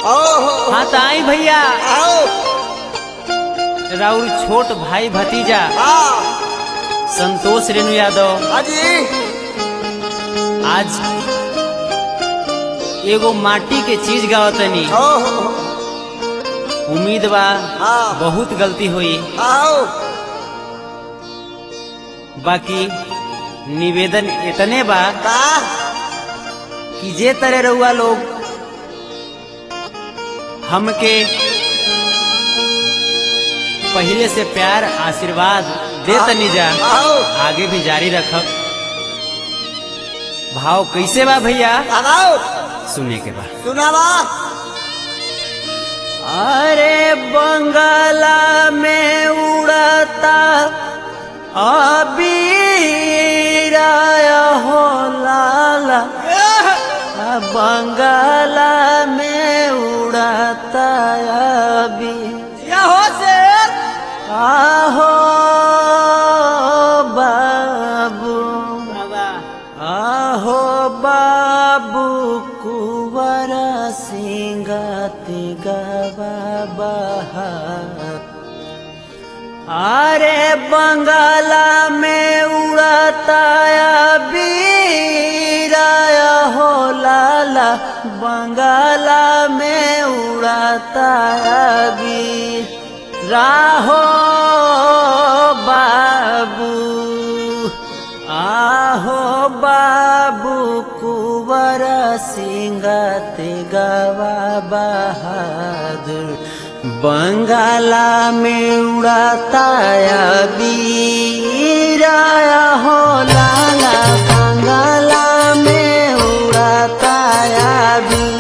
हाँ तो आई भैया राउर छोट भाई भतीजा संतोष रेणु यादव आज एगो माटी के चीज गावतनी। उम्मीद बा बहुत गलती हुई, बाकी निवेदन इतने बा कि जे तरह रहुआ लोग हमके पहले से प्यार आशीर्वाद दे तनी जा, आगे भी जारी रखब। भाव कैसे बा भैया सुने के बाद सुनावा। अरे बंगाला में उड़ता अबीरा हो लाला, बंगाला में उड़ता अबीरा हो से आहो बाबू आहो बाबू कुंवर सिंगाती गवा बहार। अरे बंगाला में उड़ता अबीरा हो लाला, बंगाला में उड़ता अबीरा हो बाबू आहो बाबू कुंवर सिंगाती गवा बहादुर, बंगाला में उड़ाता अबीरा हो लाला, बंगाला में उड़ाता अबीरा।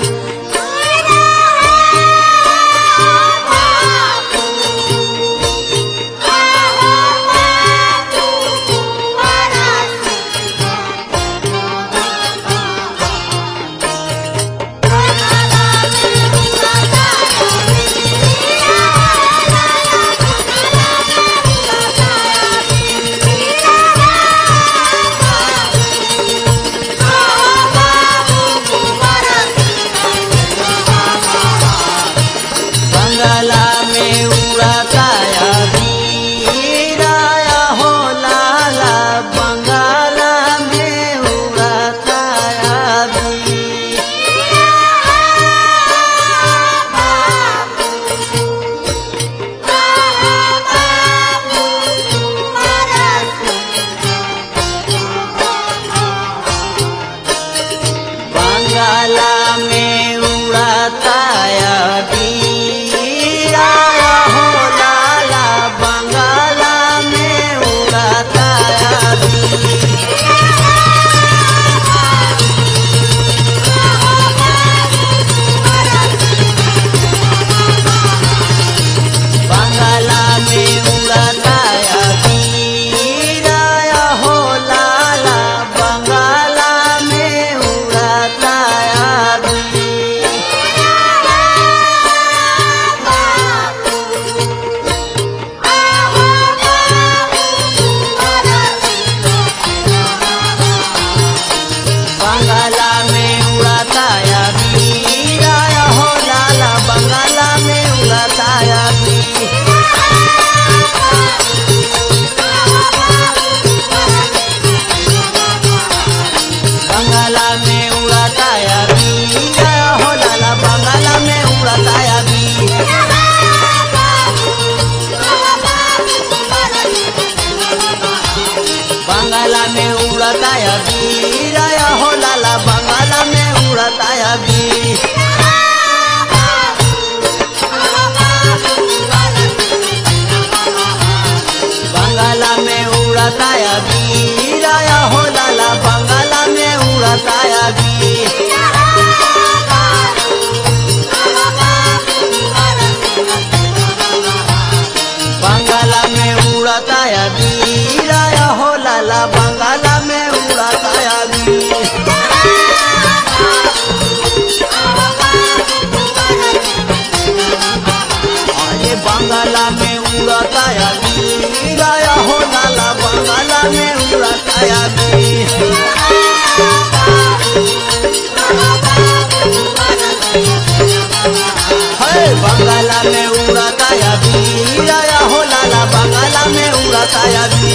उड़ाता अभी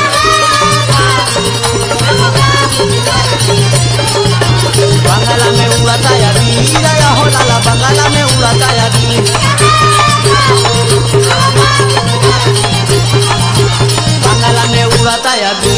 बंगाला में उड़ाता अभी हीरा हो लाला बंगाला में उड़ाता अभी बंगाला में उड़ाता अभी